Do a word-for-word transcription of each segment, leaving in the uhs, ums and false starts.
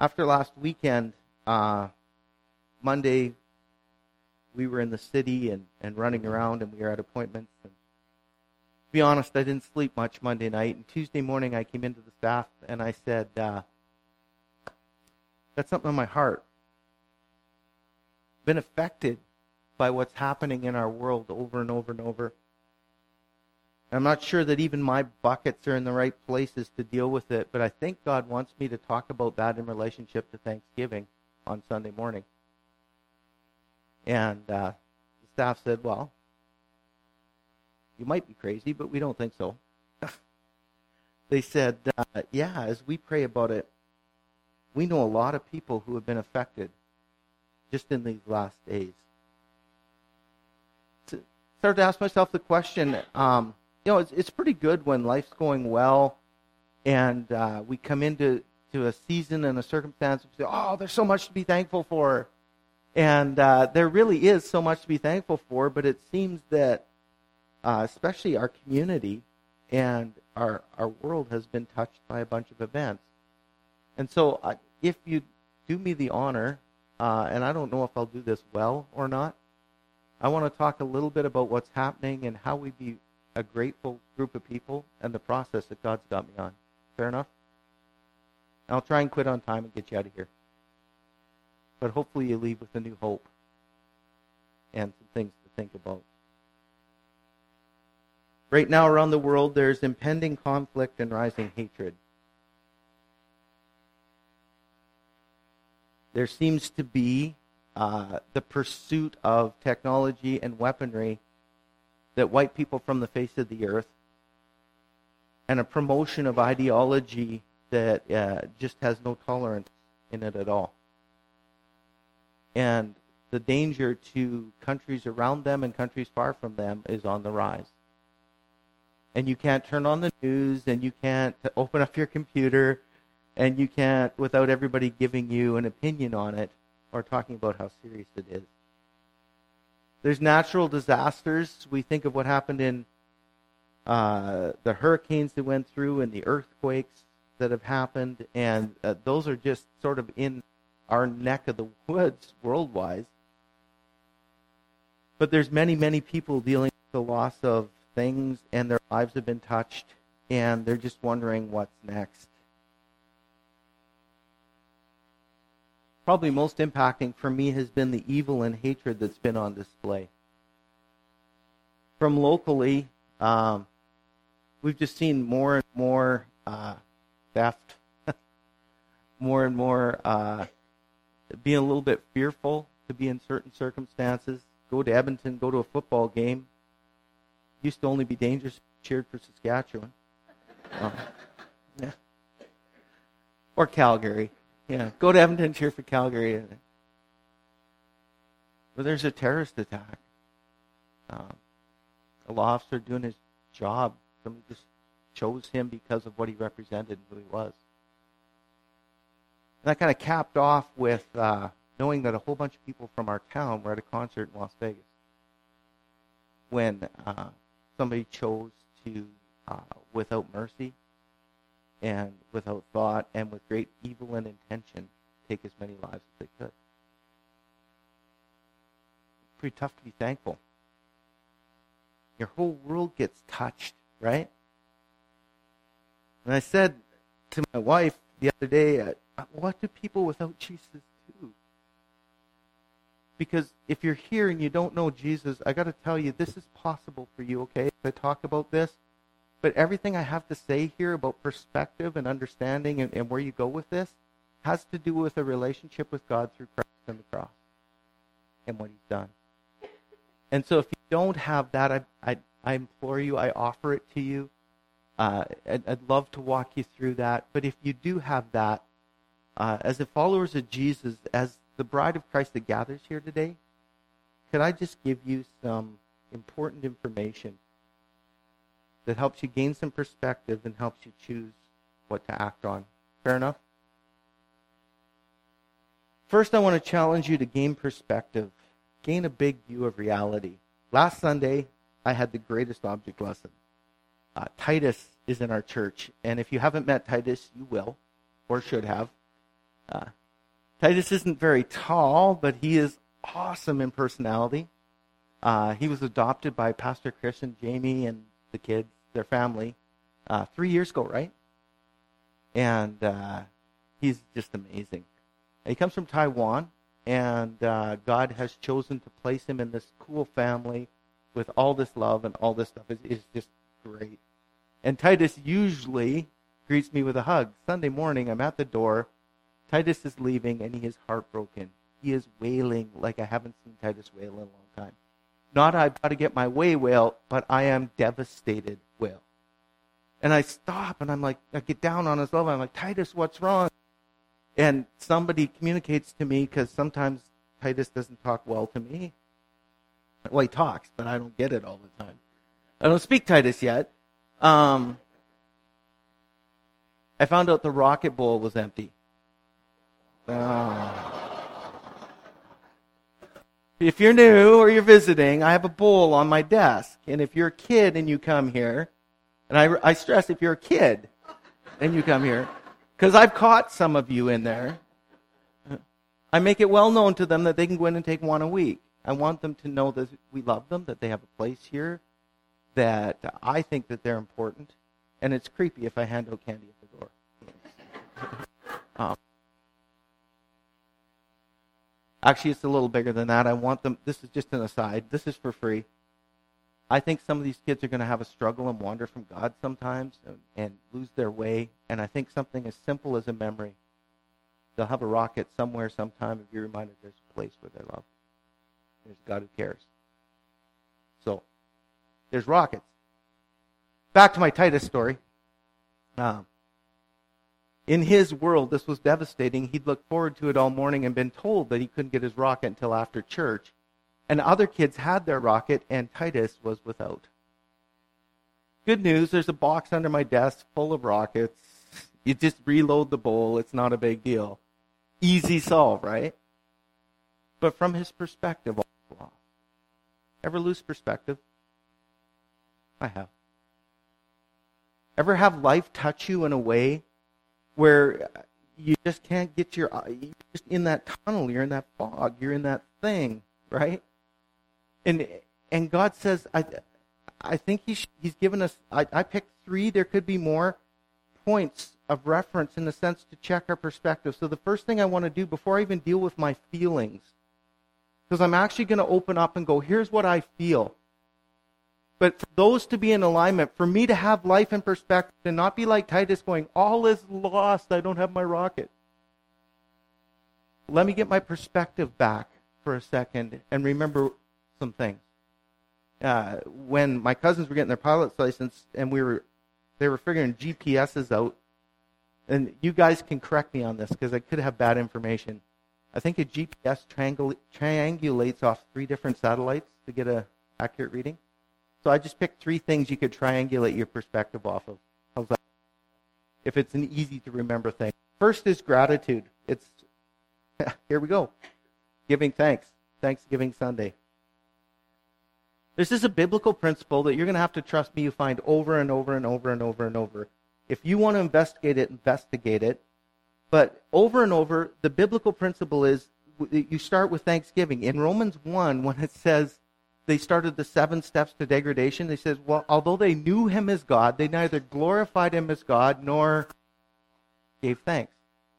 After last weekend, uh, Monday, we were in the city and, and running around, and we were at appointments. And to be honest, I didn't sleep much Monday night. And Tuesday morning, I came into the staff, and I said, uh, got something on my heart. Been affected by what's happening in our world over and over and over. I'm not sure that even my buckets are in the right places to deal with it, but I think God wants me to talk about that in relationship to Thanksgiving on Sunday morning. And uh, the staff said, well, you might be crazy, but we don't think so. They said, uh, yeah, as we pray about it, we know a lot of people who have been affected just in these last days. So I started to ask myself the question, um, you know, it's, it's pretty good when life's going well and uh, we come into to a season and a circumstance and say, oh, there's so much to be thankful for. And uh, there really is so much to be thankful for, but it seems that uh, especially our community and our our world has been touched by a bunch of events. And so uh, if you do me the honor, uh, and I don't know if I'll do this well or not, I want to talk a little bit about what's happening and how we be a grateful group of people and the process that God's got me on. Fair enough? I'll try and quit on time and get you out of here. But hopefully you leave with a new hope and some things to think about. Right now around the world, there's impending conflict and rising hatred. There seems to be uh, the pursuit of technology and weaponry that wipe people from the face of the earth, and a promotion of ideology that uh, just has no tolerance in it at all. And the danger to countries around them and countries far from them is on the rise. And you can't turn on the news, and you can't open up your computer, and you can't, without everybody giving you an opinion on it or talking about how serious it is. There's natural disasters. We think of what happened in uh, the hurricanes that went through and the earthquakes that have happened, and uh, those are just sort of in our neck of the woods worldwide. But there's many, many people dealing with the loss of things, and their lives have been touched, and they're just wondering what's next. Probably most impacting for me has been the evil and hatred that's been on display. From locally, um, we've just seen more and more uh, theft, more and more uh, being a little bit fearful to be in certain circumstances. Go to Edmonton, go to a football game. Used to only be dangerous if you cheered for Saskatchewan. Um, yeah. Or Calgary. Yeah, go to Edmonton, cheer for Calgary. But there's a terrorist attack. Um, a law officer doing his job. Somebody just chose him because of what he represented and who he was. And that kind of capped off with uh, knowing that a whole bunch of people from our town were at a concert in Las Vegas when uh, somebody chose to, uh, without mercy, and without thought, and with great evil and intention, take as many lives as they could. Pretty tough to be thankful. Your whole world gets touched, right? And I said to my wife the other day, uh, what do people without Jesus do? Because if you're here and you don't know Jesus, I got to tell you, this is possible for you, okay? If I talk about this, but everything I have to say here about perspective and understanding and, and where you go with this has to do with a relationship with God through Christ and the cross and what He's done. And so if you don't have that, I I, I implore you, I offer it to you. Uh, I'd, I'd love to walk you through that. But if you do have that, uh, as the followers of Jesus, as the bride of Christ that gathers here today, could I just give you some important information that helps you gain some perspective and helps you choose what to act on? Fair enough? First, I want to challenge you to gain perspective. Gain a big view of reality. Last Sunday, I had the greatest object lesson. Uh, Titus is in our church, and if you haven't met Titus, you will, or should have. Uh, Titus isn't very tall, but he is awesome in personality. Uh, he was adopted by Pastor Chris and Jamie and the kids, their family, uh, three years ago, right? And uh, he's just amazing. He comes from Taiwan, and uh, God has chosen to place him in this cool family with all this love and all this stuff. It's, it's just great. And Titus usually greets me with a hug. Sunday morning, I'm at the door. Titus is leaving, and he is heartbroken. He is wailing like I haven't seen Titus wail in a long time. Not I've got to get my way wail, but I am devastated wail. And I stop, and I'm like, I get down on his level. I'm like, Titus, what's wrong? And somebody communicates to me, because sometimes Titus doesn't talk well to me. Well, he talks, but I don't get it all the time. I don't speak Titus yet. Um, I found out the rocket bowl was empty. Oh. If you're new or you're visiting, I have a bowl on my desk. And if you're a kid and you come here, and I, I stress if you're a kid and you come here, because I've caught some of you in there, I make it well known to them that they can go in and take one a week. I want them to know that we love them, that they have a place here, that I think that they're important. And it's creepy if I hand out candy at the door. um, Actually, it's a little bigger than that. I want them, this is just an aside, this is for free. I think some of these kids are going to have a struggle and wander from God sometimes and, and lose their way. And I think something as simple as a memory. They'll have a rocket somewhere sometime and be reminded there's a place where they're loved. There's a God who cares. So, there's rockets. Back to my Titus story. Um, In his world, this was devastating. He'd looked forward to it all morning and been told that he couldn't get his rocket until after church. And other kids had their rocket, and Titus was without. Good news, there's a box under my desk full of rockets. You just reload the bowl. It's not a big deal. Easy solve, right? But from his perspective, all lost. Ever lose perspective? I have. Ever have life touch you in a way where you just can't get your, you're just in that tunnel, you're in that fog, you're in that thing, right? And and God says, I I think he's, he's given us, I, I picked three, there could be more points of reference in the sense to check our perspective. So the first thing I want to do before I even deal with my feelings, because I'm actually going to open up and go, here's what I feel. But for those to be in alignment, for me to have life in perspective and not be like Titus going, all is lost, I don't have my rocket. Let me get my perspective back for a second and remember some things. Uh, when my cousins were getting their pilot's license and we were, they were figuring G P S's out, and you guys can correct me on this because I could have bad information. I think a G P S triangul- triangulates off three different satellites to get an accurate reading. So I just picked three things you could triangulate your perspective off of. How's that? If it's an easy to remember thing. First is gratitude. It's, here we go. Giving thanks. Thanksgiving Sunday. This is a biblical principle that you're going to have to trust me you find over and over and over and over and over. If you want to investigate it, investigate it. But over and over, the biblical principle is you start with thanksgiving. In Romans one, when it says, they started the seven steps to degradation. They said, well, although they knew him as God, they neither glorified him as God nor gave thanks.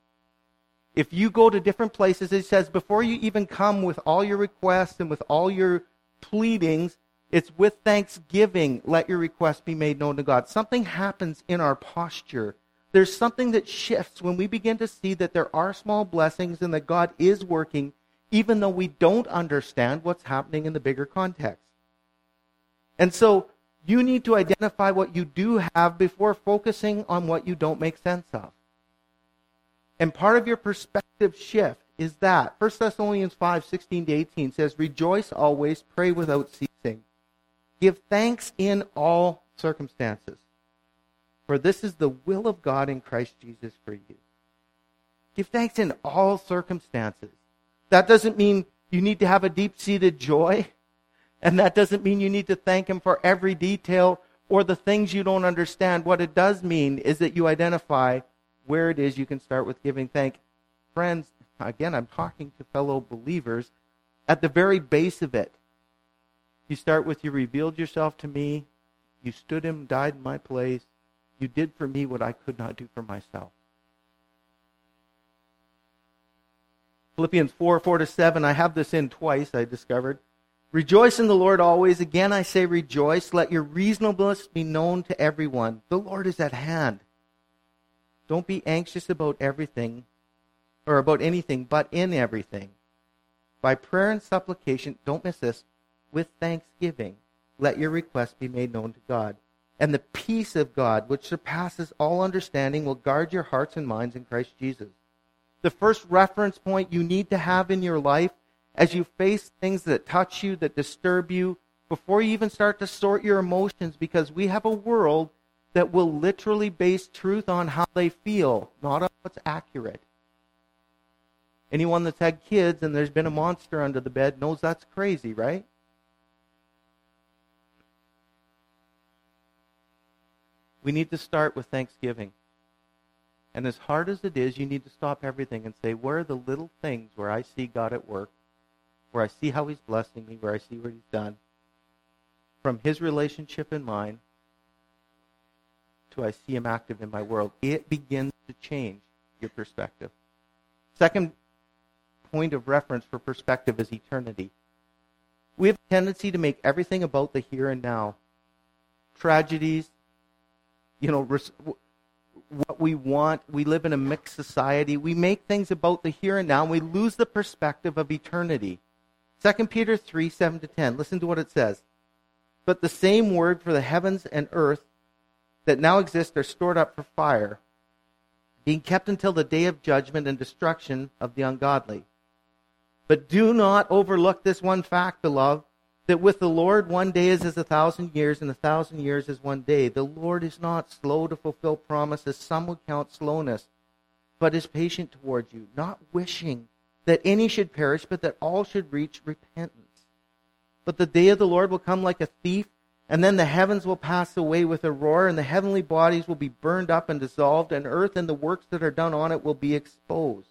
If you go to different places, it says, before you even come with all your requests and with all your pleadings, it's with thanksgiving, let your requests be made known to God. Something happens in our posture. There's something that shifts when we begin to see that there are small blessings and that God is working, even though we don't understand what's happening in the bigger context. And so you need to identify what you do have before focusing on what you don't make sense of. And part of your perspective shift is that. First Thessalonians five, sixteen to eighteen says, rejoice always, pray without ceasing. Give thanks in all circumstances. For this is the will of God in Christ Jesus for you. Give thanks in all circumstances. That doesn't mean you need to have a deep-seated joy. And that doesn't mean you need to thank him for every detail or the things you don't understand. What it does mean is that you identify where it is you can start with giving thank, friends, again, I'm talking to fellow believers, at the very base of it, you start with, you revealed yourself to me, you stood and died in my place, you did for me what I could not do for myself. Philippians four, four to seven, I have this in twice, I discovered. Rejoice in the Lord always. Again, I say rejoice. Let your reasonableness be known to everyone. The Lord is at hand. Don't be anxious about everything, or about anything, but in everything. By prayer and supplication, don't miss this, with thanksgiving, let your requests be made known to God. And the peace of God, which surpasses all understanding, will guard your hearts and minds in Christ Jesus. The first reference point you need to have in your life as you face things that touch you, that disturb you, before you even start to sort your emotions, because we have a world that will literally base truth on how they feel, not on what's accurate. Anyone that's had kids and there's been a monster under the bed knows that's crazy, right? We need to start with thanksgiving. And as hard as it is, you need to stop everything and say, where are the little things where I see God at work, where I see how He's blessing me, where I see what He's done, from His relationship and mine, to I see Him active in my world. It begins to change your perspective. Second point of reference for perspective is eternity. We have a tendency to make everything about the here and now. Tragedies, you know, res- what we want. We live in a mixed society. We make things about the here and now, and we lose the perspective of eternity. Second Peter three, seven to ten. Listen to what it says. But the same word for the heavens and earth that now exist are stored up for fire, being kept until the day of judgment and destruction of the ungodly. But do not overlook this one fact, beloved, that with the Lord one day is as a thousand years, and a thousand years is one day. The Lord is not slow to fulfill promises, some would count slowness, but is patient towards you, not wishing that any should perish, but that all should reach repentance. But the day of the Lord will come like a thief, and then the heavens will pass away with a roar, and the heavenly bodies will be burned up and dissolved, and earth and the works that are done on it will be exposed.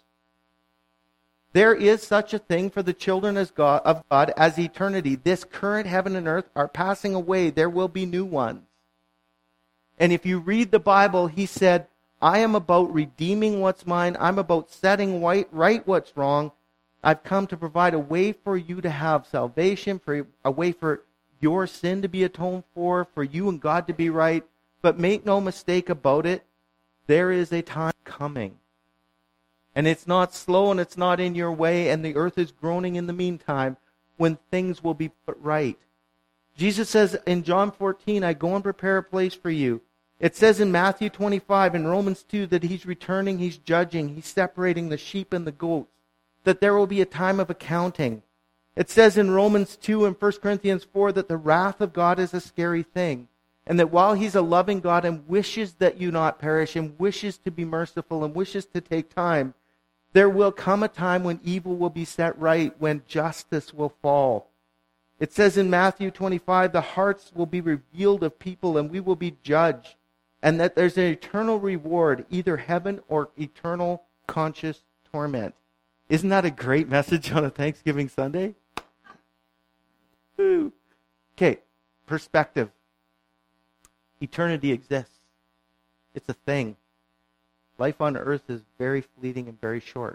There is such a thing for the children of God as eternity. This current heaven and earth are passing away. There will be new ones. And if you read the Bible, He said, I am about redeeming what's mine. I'm about setting right what's wrong. I've come to provide a way for you to have salvation, for a way for your sin to be atoned for, for you and God to be right. But make no mistake about it, there is a time coming. And it's not slow and it's not in your way, and the earth is groaning in the meantime, when things will be put right. Jesus says in John fourteen, I go and prepare a place for you. It says in Matthew twenty-five, in Romans two, that He's returning, He's judging, He's separating the sheep and the goats, that there will be a time of accounting. It says in Romans two and First Corinthians four that the wrath of God is a scary thing, and that while He's a loving God and wishes that you not perish, and wishes to be merciful, and wishes to take time, there will come a time when evil will be set right, when justice will fall. It says in Matthew twenty-five, the hearts will be revealed of people, and we will be judged, and that there's an eternal reward, either heaven or eternal conscious torment. Isn't that a great message on a Thanksgiving Sunday? Woo. Okay, perspective. Eternity exists. It's a thing. Life on earth is very fleeting and very short.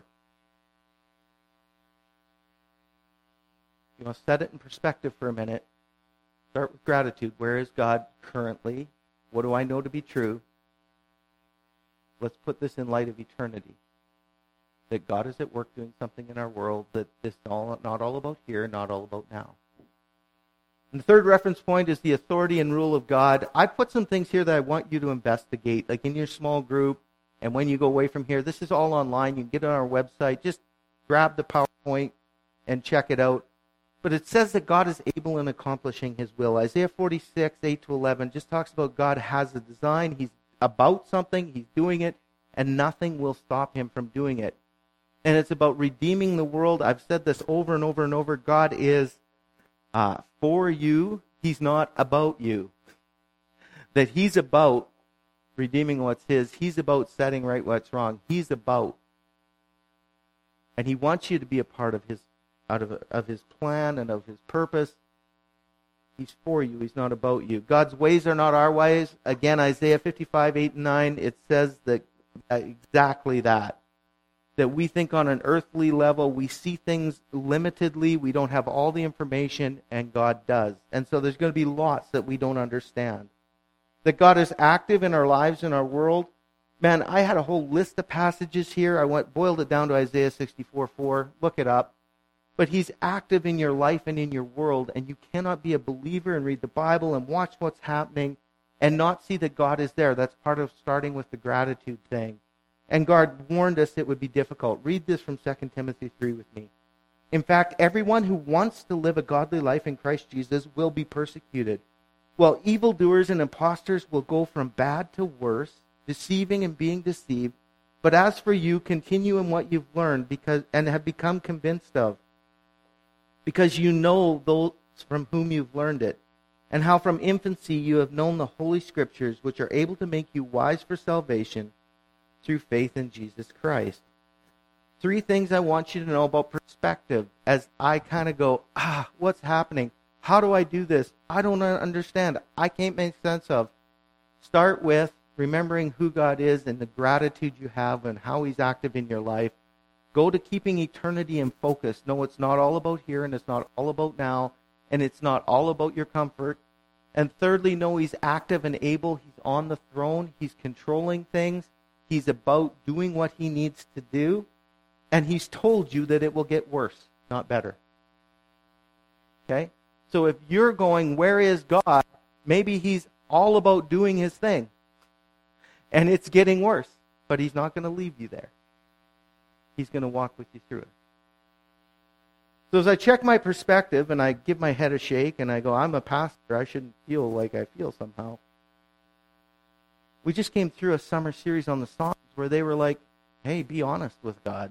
You must set it in perspective for a minute. Start with gratitude. Where is God currently? What do I know to be true? Let's put this in light of eternity. That God is at work doing something in our world, that this is all, not all about here, not all about now. And the third reference point is the authority and rule of God. I put some things here that I want you to investigate, like in your small group, and when you go away from here. This is all online. You can get it on our website. Just grab the PowerPoint and check it out. But it says that God is able in accomplishing His will. Isaiah forty-six, eight to eleven just talks about God has a design. He's about something. He's doing it. And nothing will stop Him from doing it. And it's about redeeming the world. I've said this over and over and over. God is uh, for you. He's not about you. That He's about redeeming what's His. He's about setting right what's wrong. He's about. And he wants you to be a part of his out of, of his plan and of his purpose. He's for you. He's not about you. God's ways are not our ways. Again, Isaiah fifty-five, eight and nine, it says that exactly that. That we think on an earthly level, we see things limitedly, we don't have all the information, and God does. And so there's going to be lots that we don't understand. That God is active in our lives, in our world. Man, I had a whole list of passages here. I went boiled it down to Isaiah sixty-four, four. Look it up. But he's active in your life and in your world, and you cannot be a believer and read the Bible and watch what's happening and not see that God is there. That's part of starting with the gratitude thing. And God warned us it would be difficult. Read this from Second Timothy three with me. In fact, everyone who wants to live a godly life in Christ Jesus will be persecuted, while evildoers and impostors will go from bad to worse, deceiving and being deceived. But as for you, continue in what you've learned because and have become convinced of, because you know those from whom you've learned it, and how from infancy you have known the Holy Scriptures, which are able to make you wise for salvation through faith in Jesus Christ. Three things I want you to know about perspective as I kind of go, ah, what's happening? How do I do this? I don't understand. I can't make sense of. Start with remembering who God is and the gratitude you have and how he's active in your life. Go to keeping eternity in focus. No, it's not all about here and it's not all about now and it's not all about your comfort. And thirdly, know he's active and able. He's on the throne. He's controlling things. He's about doing what he needs to do. And he's told you that it will get worse, not better. Okay? So if you're going, where is God? Maybe he's all about doing his thing. And it's getting worse. But he's not going to leave you there. He's going to walk with you through it. So as I check my perspective and I give my head a shake and I go, I'm a pastor. I shouldn't feel like I feel somehow. We just came through a summer series on the Psalms where they were like, hey, be honest with God.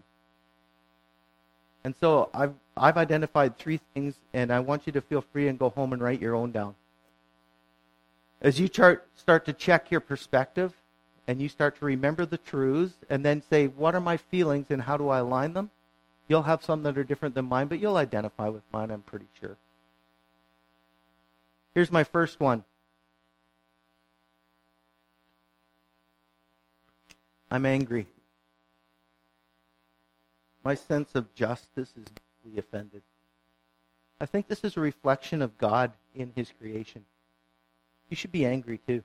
And so I've I've identified three things, and I want you to feel free and go home and write your own down. As you chart, start to check your perspective, and you start to remember the truths, and then say, what are my feelings and how do I align them? You'll have some that are different than mine, but you'll identify with mine, I'm pretty sure. Here's my first one. I'm angry. My sense of justice is deeply offended. I think this is a reflection of God in his creation. You should be angry too.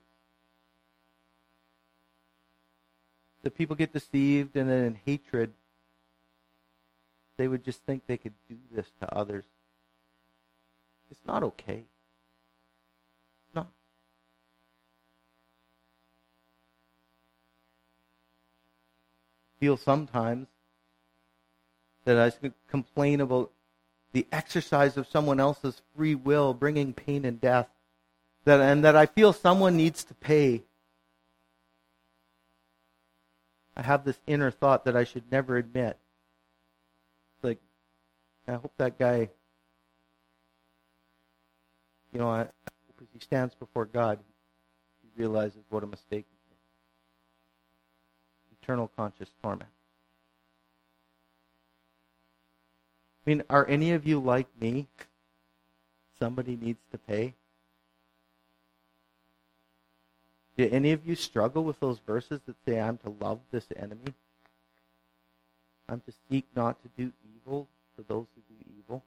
The people get deceived and then in hatred, they would just think they could do this to others. It's not okay. It's not. I feel sometimes that I complain about the exercise of someone else's free will bringing pain and death, that and that I feel someone needs to pay. I have this inner thought that I should never admit. It's like, I hope that guy, you know, I, I hope as he stands before God, he realizes what a mistake he made. Eternal conscious torment. I mean, are any of you like me? Somebody needs to pay. Do any of you struggle with those verses that say, I'm to love this enemy? I'm to seek not to do evil to those who do evil?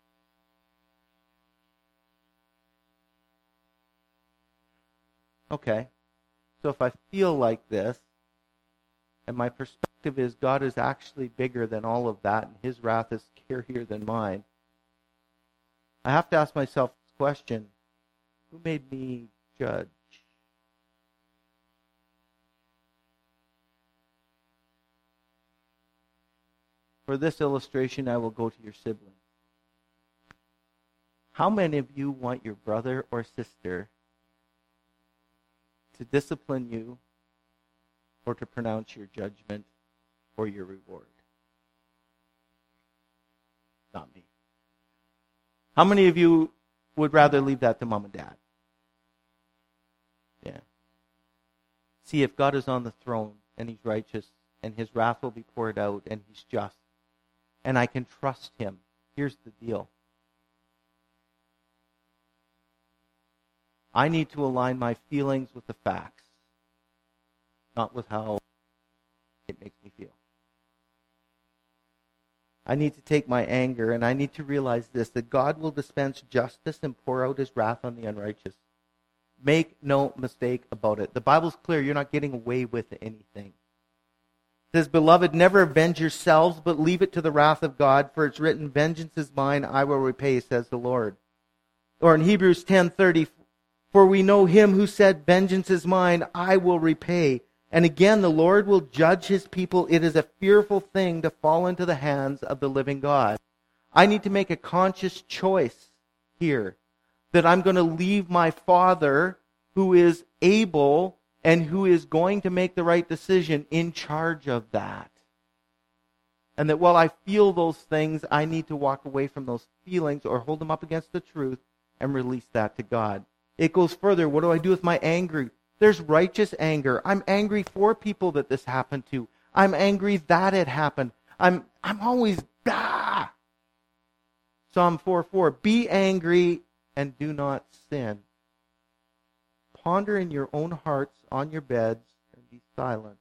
Okay. So if I feel like this, and my perspective is God is actually bigger than all of that, and his wrath is scarier than mine, I have to ask myself this question: who made me judge? For this illustration, I will go to your siblings. How many of you want your brother or sister to discipline you or to pronounce your judgment or your reward? Not me. How many of you would rather leave that to mom and dad? Yeah. See, if God is on the throne and he's righteous and his wrath will be poured out and he's just, and I can trust him. Here's the deal. I need to align my feelings with the facts, not with how it makes me feel. I need to take my anger, and I need to realize this, that God will dispense justice and pour out his wrath on the unrighteous. Make no mistake about it. The Bible's clear. You're not getting away with anything. It says, beloved, never avenge yourselves, but leave it to the wrath of God, for it's written, vengeance is mine, I will repay, says the Lord. Or in Hebrews ten thirty, for we know him who said, vengeance is mine, I will repay. And again, the Lord will judge his people. It is a fearful thing to fall into the hands of the living God. I need to make a conscious choice here that I'm going to leave my Father, who is able and who is going to make the right decision, in charge of that. And that while I feel those things, I need to walk away from those feelings or hold them up against the truth and release that to God. It goes further. What do I do with my anger? There's righteous anger. I'm angry for people that this happened to. I'm angry that it happened. I'm I'm always, ah! Psalm four four, be angry and do not sin. Ponder in your own hearts on your beds and be silent.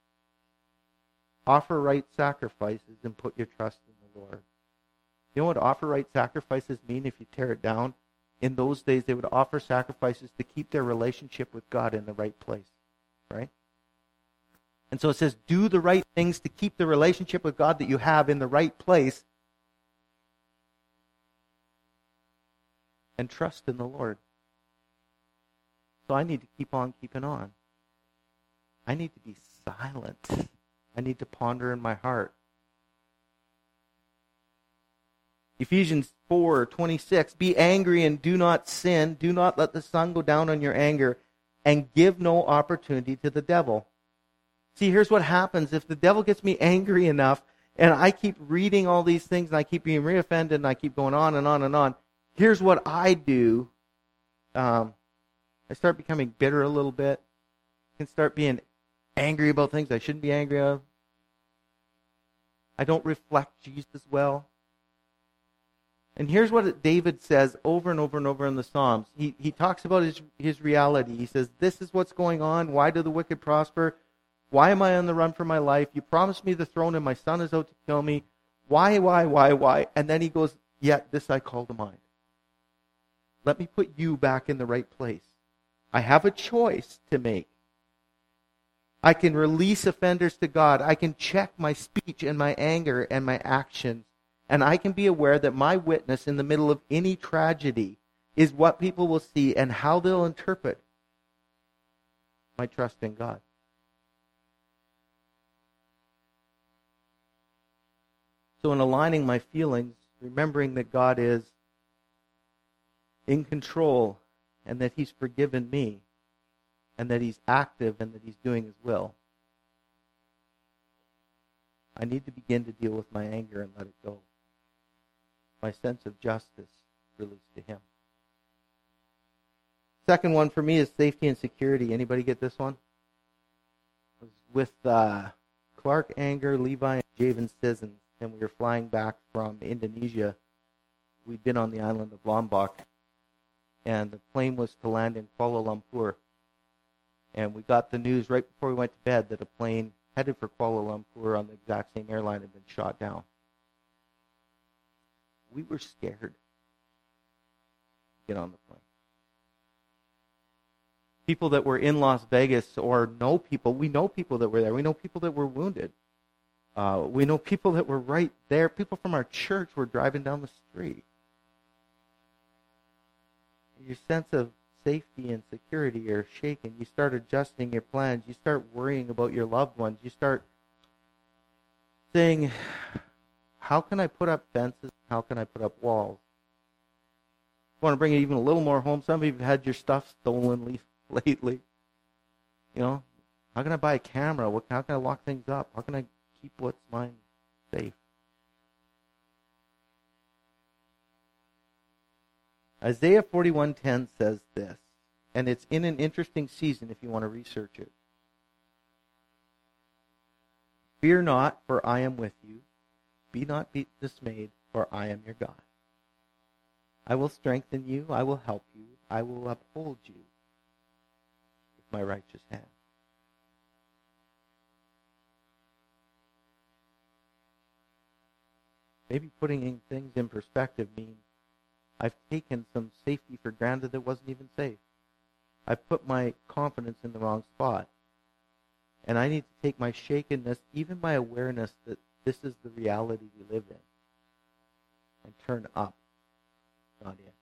Offer right sacrifices and put your trust in the Lord. You know what offer right sacrifices mean if you tear it down? In those days, they would offer sacrifices to keep their relationship with God in the right place, right? And so it says, do the right things to keep the relationship with God that you have in the right place, and trust in the Lord. So I need to keep on keeping on. I need to be silent. I need to ponder in my heart. Ephesians four twenty-six, be angry and do not sin. Do not let the sun go down on your anger, and give no opportunity to the devil. See, here's what happens. If the devil gets me angry enough, and I keep reading all these things, and I keep being reoffended, and I keep going on and on and on, here's what I do. Um, I start becoming bitter a little bit. I can start being angry about things I shouldn't be angry of. I don't reflect Jesus well. And here's what David says over and over and over in the Psalms. He he talks about his, his reality. He says, this is what's going on. Why do the wicked prosper? Why am I on the run for my life? You promised me the throne and my son is out to kill me. Why, why, why, why? And then he goes, yet this I call to mind. Let me put you back in the right place. I have a choice to make. I can release offenders to God. I can check my speech and my anger and my actions. And I can be aware that my witness in the middle of any tragedy is what people will see and how they'll interpret my trust in God. So in aligning my feelings, remembering that God is in control and that he's forgiven me and that he's active and that he's doing his will, I need to begin to deal with my anger and let it go. My sense of justice released to him. Second one for me is safety and security. Anybody get this one? It was with uh, Clark Anger, Levi, and Javen Sissons, and we were flying back from Indonesia. We'd been on the island of Lombok, and the plane was to land in Kuala Lumpur. And we got the news right before we went to bed that a plane headed for Kuala Lumpur on the exact same airline had been shot down. We were scared to get on the plane. People that were in Las Vegas or know people, we know people that were there. We know people that were wounded. Uh, we know people that were right there. People from our church were driving down the street. Your sense of safety and security are shaken. You start adjusting your plans. You start worrying about your loved ones. You start saying, how can I put up fences? How can I put up walls? I want to bring it even a little more home. Some of you have had your stuff stolen lately. You know, how can I buy a camera? What, how can I lock things up? How can I keep what's mine safe? Isaiah forty-one ten says this, and it's in an interesting season if you want to research it. Fear not, for I am with you. Be not be dismayed, for I am your God. I will strengthen you, I will help you, I will uphold you with my righteous hand. Maybe putting in things in perspective means I've taken some safety for granted that wasn't even safe. I've put my confidence in the wrong spot. And I need to take my shakenness, even my awareness that this is the reality we live in, and turn up, not in.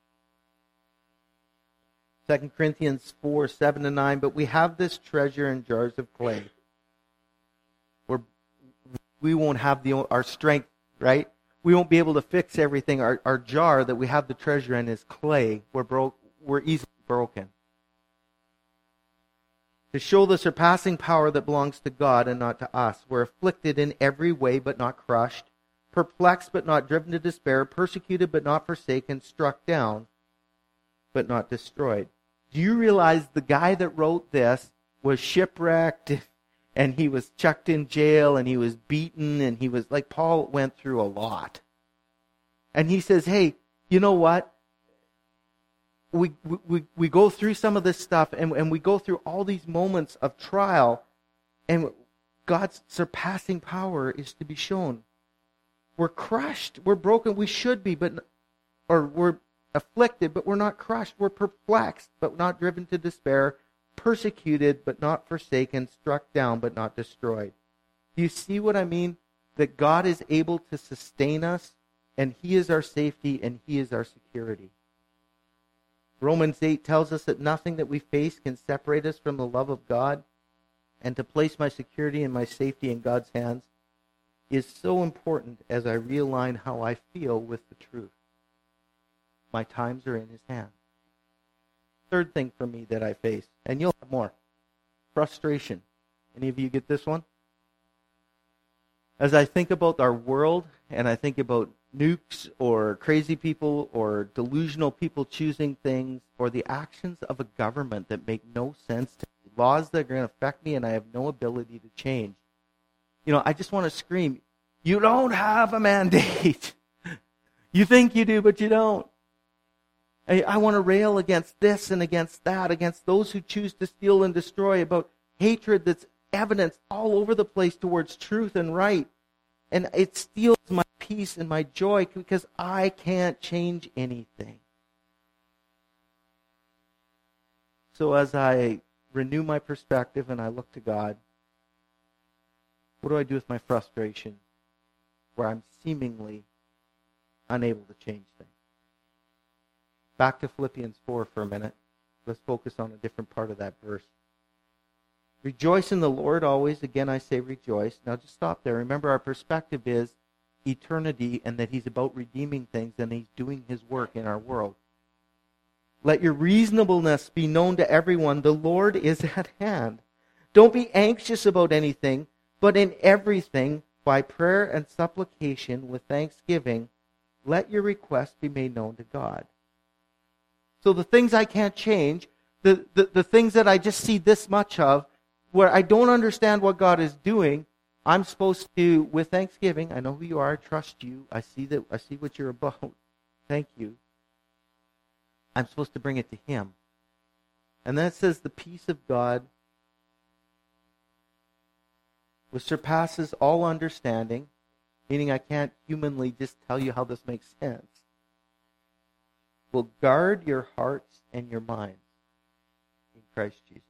Second Corinthians four, seven to nine, but we have this treasure in jars of clay. Where we won't have the our strength, right? We won't be able to fix everything. Our, our jar that we have the treasure in is clay. We're broke. We're easily broken. To show the surpassing power that belongs to God and not to us. We're afflicted in every way but not crushed, perplexed but not driven to despair, persecuted but not forsaken, struck down but not destroyed. Do you realize the guy that wrote this was shipwrecked and he was chucked in jail and he was beaten and he was, like, Paul went through a lot. And he says, hey, you know what? We, we we go through some of this stuff and, and we go through all these moments of trial, and God's surpassing power is to be shown. We're crushed. We're broken. We should be, but or we're afflicted, but we're not crushed. We're perplexed, but not driven to despair. Persecuted, but not forsaken. Struck down, but not destroyed. Do you see what I mean? That God is able to sustain us, and He is our safety, and He is our security. Romans eight tells us that nothing that we face can separate us from the love of God, and to place my security and my safety in God's hands is so important as I realign how I feel with the truth. My times are in His hands. Third thing for me that I face, and you'll have more, frustration. Any of you get this one? As I think about our world, and I think about nukes or crazy people or delusional people choosing things, or the actions of a government that make no sense to me, laws that are going to affect me and I have no ability to change. You know, I just want to scream, you don't have a mandate. You think you do, but you don't. I, I want to rail against this and against that, against those who choose to steal and destroy, about hatred that's evidenced all over the place towards truth and right. And it steals my peace and my joy because I can't change anything. So as I renew my perspective and I look to God, what do I do with my frustration where I'm seemingly unable to change things? Back to Philippians four for a minute. Let's focus on a different part of that verse. Rejoice in the Lord always. Again, I say rejoice. Now just stop there. Remember, our perspective is eternity and that He's about redeeming things and He's doing His work in our world. Let your reasonableness be known to everyone. The Lord is at hand. Don't be anxious about anything, but in everything, by prayer and supplication with thanksgiving, let your requests be made known to God. So the things I can't change, the, the, the things that I just see this much of, where I don't understand what God is doing, I'm supposed to, with thanksgiving, I know who you are, I trust you, I see that, I see what you're about, thank you. I'm supposed to bring it to Him. And then it says the peace of God, which surpasses all understanding, meaning I can't humanly just tell you how this makes sense, will guard your hearts and your minds in Christ Jesus.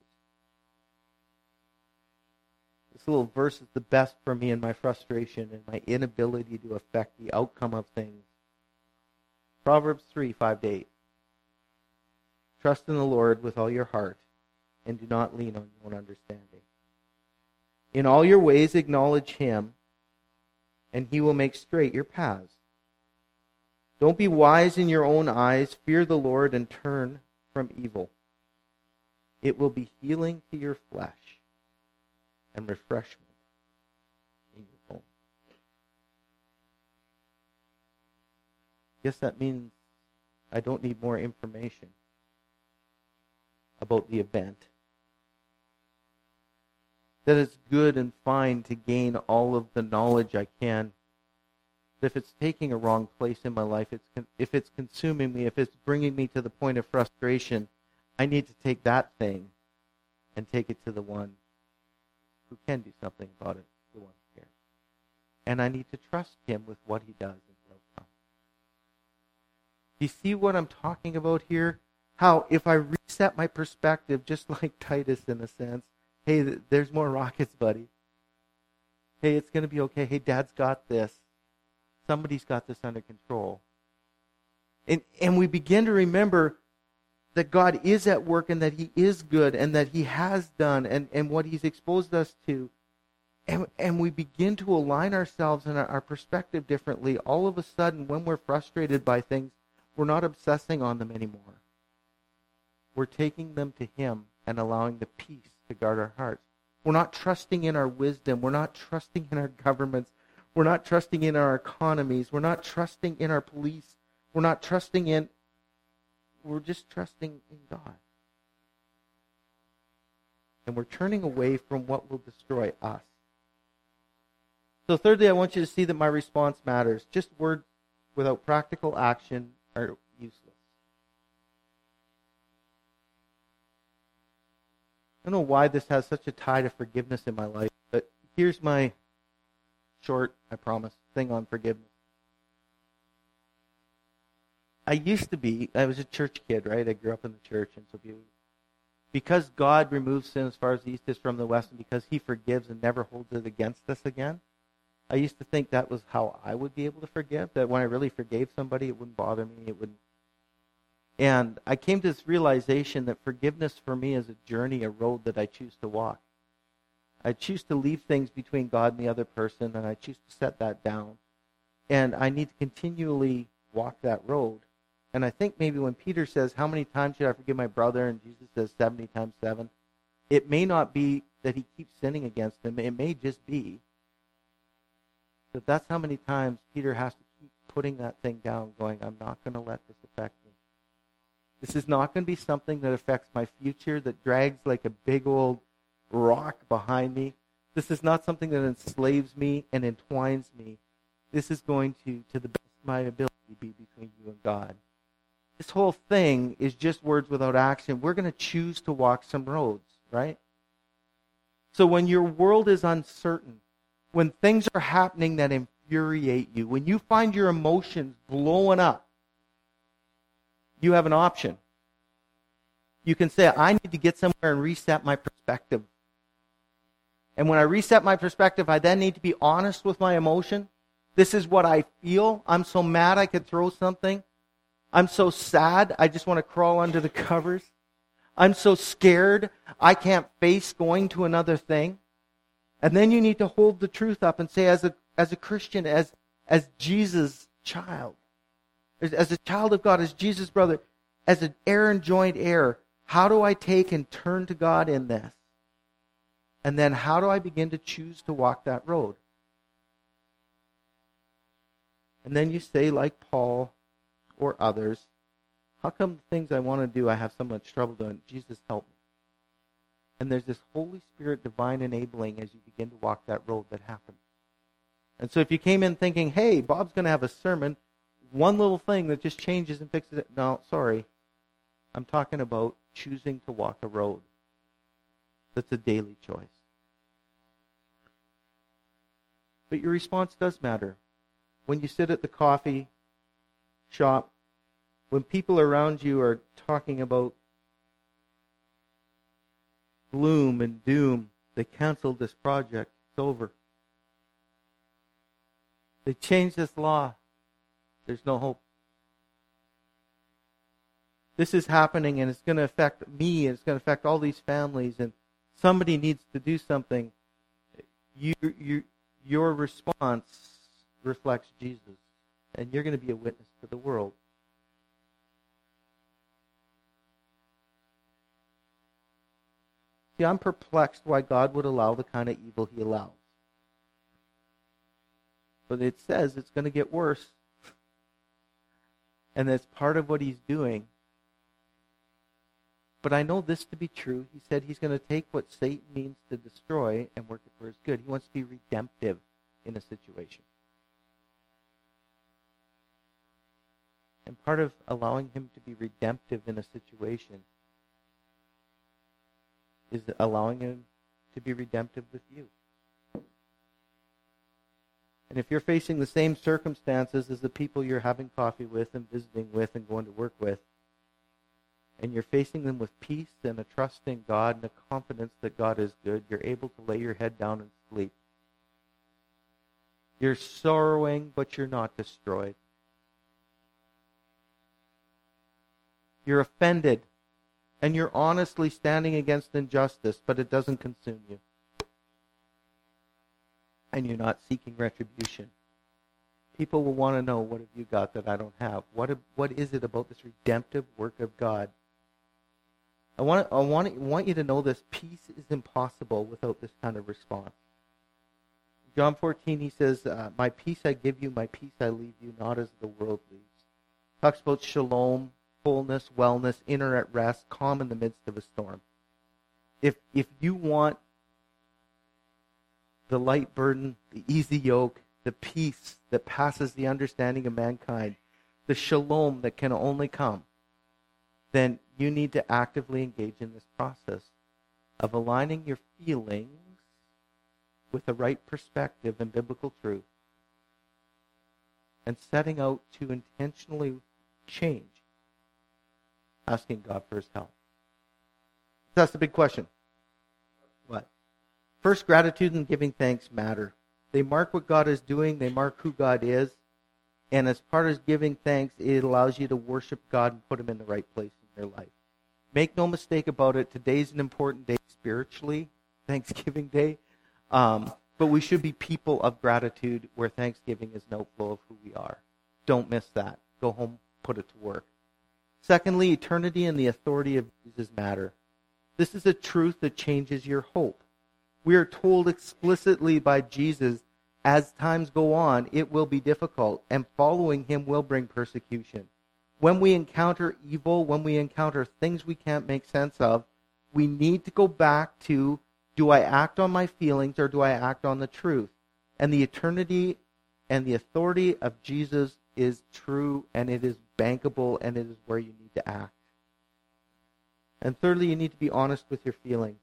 This little verse is the best for me in my frustration and my inability to affect the outcome of things. Proverbs three, five to eight. Trust in the Lord with all your heart and do not lean on your own understanding. In all your ways acknowledge Him, and He will make straight your paths. Don't be wise in your own eyes. Fear the Lord and turn from evil. It will be healing to your flesh and refreshment in your home. Guess that means I don't need more information about the event. That it's good and fine to gain all of the knowledge I can But if it's taking a wrong place in my life, it's con- if it's consuming me, if it's bringing me to the point of frustration, I need to take that thing and take it to the one who can do something about it, the one who cares. And I need to trust him with what he does in the outcome. Do you see what I'm talking about here? How if I reset my perspective, just like Titus in a sense, hey, there's more rockets, buddy. Hey, it's going to be okay. Hey, Dad's got this. Somebody's got this under control. And, and we begin to remember that God is at work and that he is good and that he has done and, and what he's exposed us to. And, and we begin to align ourselves and our, our perspective differently. All of a sudden, when we're frustrated by things, we're not obsessing on them anymore. We're taking them to him and allowing the peace to guard our hearts. We're not trusting in our wisdom. We're not trusting in our governments. We're not trusting in our economies. We're not trusting in our police. We're not trusting in... We're just trusting in God. And we're turning away from what will destroy us. So thirdly, I want you to see that my response matters. Just words without practical action are useless. I don't know why this has such a tie to forgiveness in my life, but here's my short, I promise, thing on forgiveness. I used to be, I was a church kid, right? I grew up in the church, and so because God removes sin as far as the east is from the west, and because he forgives and never holds it against us again, I used to think that was how I would be able to forgive, that when I really forgave somebody, it wouldn't bother me, it wouldn't. And I came to this realization that forgiveness for me is a journey, a road that I choose to walk. I choose to leave things between God and the other person, and I choose to set that down. And I need to continually walk that road. And I think maybe when Peter says, how many times should I forgive my brother? And Jesus says seventy times seven. It may not be that he keeps sinning against him. It may just be that that's how many times Peter has to keep putting that thing down, going, I'm not going to let this affect me. This is not going to be something that affects my future, that drags like a big old rock behind me. This is not something that enslaves me and entwines me. This is going to, to the best of my ability, be between you and God. This whole thing is just words without action. We're going to choose to walk some roads, right? So when your world is uncertain, when things are happening that infuriate you, when you find your emotions blowing up, you have an option. You can say, I need to get somewhere and reset my perspective. And when I reset my perspective, I then need to be honest with my emotion. This is what I feel. I'm so mad I could throw something. I'm so sad, I just want to crawl under the covers. I'm so scared, I can't face going to another thing. And then you need to hold the truth up and say, as a as a Christian, as as Jesus' child, as, as a child of God, as Jesus' brother, as an heir and joint heir, how do I take and turn to God in this? And then how do I begin to choose to walk that road? And then you say, like Paul or others, how come the things I want to do I have so much trouble doing? Jesus, help me. And there's this Holy Spirit divine enabling as you begin to walk that road that happens. And so if you came in thinking, hey, Bob's going to have a sermon, one little thing that just changes and fixes it. No, sorry. I'm talking about choosing to walk a road. That's a daily choice. But your response does matter. When you sit at the coffee shop, when people around you are talking about gloom and doom, they canceled this project, it's over. They changed this law, there's no hope. This is happening and it's going to affect me and it's going to affect all these families and somebody needs to do something. You, you, your response reflects Jesus and you're going to be a witness to the world. See, I'm perplexed why God would allow the kind of evil he allows. But it says it's going to get worse. And that's part of what he's doing. But I know this to be true. He said he's going to take what Satan means to destroy and work it for his good. He wants to be redemptive in a situation. And part of allowing him to be redemptive in a situation is allowing him to be redemptive with you. And if you're facing the same circumstances as the people you're having coffee with and visiting with and going to work with, and you're facing them with peace and a trust in God and a confidence that God is good, you're able to lay your head down and sleep. You're sorrowing, but you're not destroyed. You're offended, and you're honestly standing against injustice, but it doesn't consume you. And you're not seeking retribution. People will want to know, what have you got that I don't have? What, what is it about this redemptive work of God? I want, I want, want you to know this. Peace is impossible without this kind of response. John fourteen, he says, uh, my peace I give you, my peace I leave you, not as the world leaves. Talks about shalom, fullness, wellness, inner at rest, calm in the midst of a storm. If if you want the light burden, the easy yoke, the peace that passes the understanding of mankind, the shalom that can only come, then you need to actively engage in this process of aligning your feelings with the right perspective and biblical truth and setting out to intentionally change, asking God for his help. That's the big question. What? First, gratitude and giving thanks matter. They mark what God is doing. They mark who God is. And as part of giving thanks, it allows you to worship God and put him in the right place in your life. Make no mistake about it. Today's an important day spiritually, Thanksgiving Day. Um, but we should be people of gratitude where Thanksgiving is an outflow of who we are. Don't miss that. Go home, put it to work. Secondly, eternity and the authority of Jesus matter. This is a truth that changes your hope. We are told explicitly by Jesus, as times go on, it will be difficult, and following him will bring persecution. When we encounter evil, when we encounter things we can't make sense of, we need to go back to, do I act on my feelings or do I act on the truth? And the eternity and the authority of Jesus is true, and it is bankable, and it is where you need to act. And thirdly, you need to be honest with your feelings.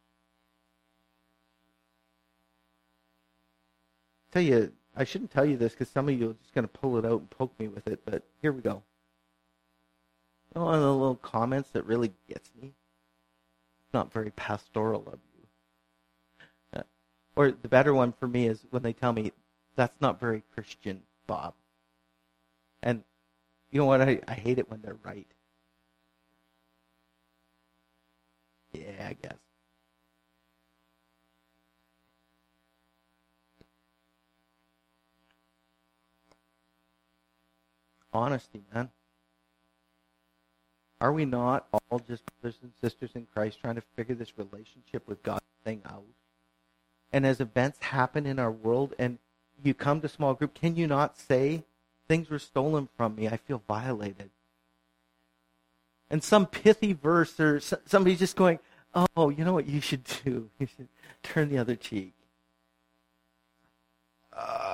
Tell you, I shouldn't tell you this because some of you are just going to pull it out and poke me with it, but here we go. You know, one of the little comments that really gets me? It's not very pastoral of you. Uh, or the better one for me is when they tell me, that's not very Christian, Bob. And you know what? I, I hate it when they're right. Yeah, I guess. Honesty, man. Are we not all just brothers and sisters in Christ trying to figure this relationship with God thing out? And as events happen in our world and you come to small group, can you not say, things were stolen from me, I feel violated? And some pithy verse or somebody's just going, oh, you know what you should do? You should turn the other cheek. Uh,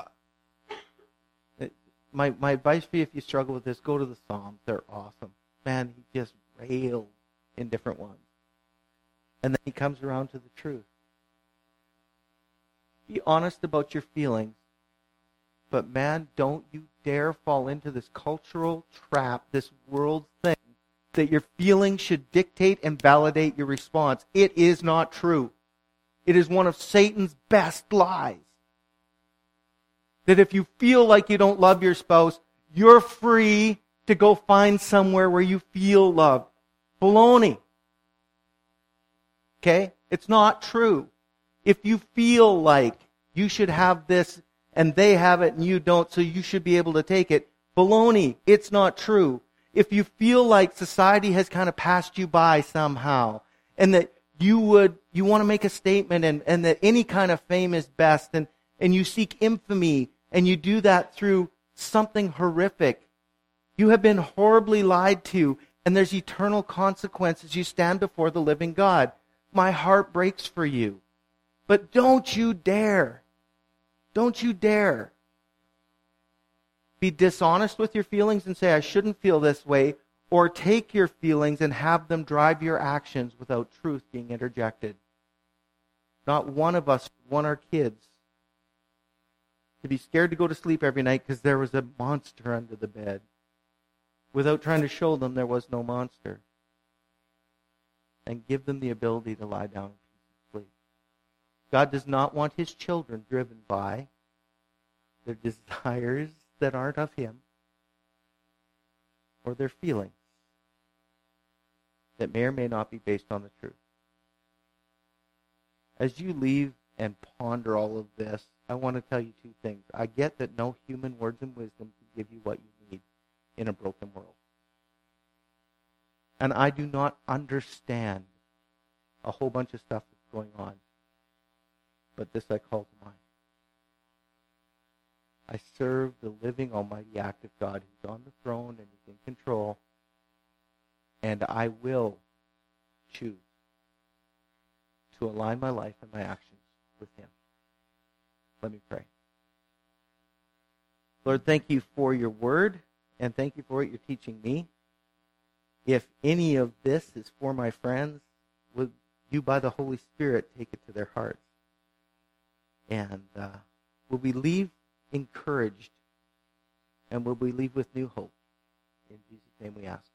my, my advice for you, if you struggle with this, go to the Psalms. They're awesome. Man, he just railed in different ones. And then he comes around to the truth. Be honest about your feelings. But man, don't you dare fall into this cultural trap, this world thing, that your feelings should dictate and validate your response. It is not true. It is one of Satan's best lies. That if you feel like you don't love your spouse, you're free to go find somewhere where you feel loved. Baloney. Okay? It's not true. If you feel like you should have this and they have it and you don't, so you should be able to take it, baloney. It's not true. If you feel like society has kind of passed you by somehow and that you would, you want to make a statement and, and that any kind of fame is best and, and you seek infamy and you do that through something horrific, you have been horribly lied to, and there's eternal consequences. You stand before the living God. My heart breaks for you. But don't you dare, don't you dare be dishonest with your feelings and say, I shouldn't feel this way, or take your feelings and have them drive your actions without truth being interjected. Not one of us would want our kids to be scared to go to sleep every night because there was a monster under the bed, without trying to show them there was no monster. And give them the ability to lie down and sleep. God does not want his children driven by their desires that aren't of him, or their feelings that may or may not be based on the truth. As you leave and ponder all of this, I want to tell you two things. I get that no human words and wisdom can give you what you need in a broken world. And I do not understand a whole bunch of stuff that's going on. But this I call to mind. I serve the living, almighty, active God who's on the throne and he's in control. And I will choose to align my life and my actions with him. Let me pray. Lord, thank you for your word, and thank you for what you're teaching me. If any of this is for my friends, would you, by the Holy Spirit, take it to their hearts? And uh, will we leave encouraged, and will we leave with new hope? In Jesus' name we ask.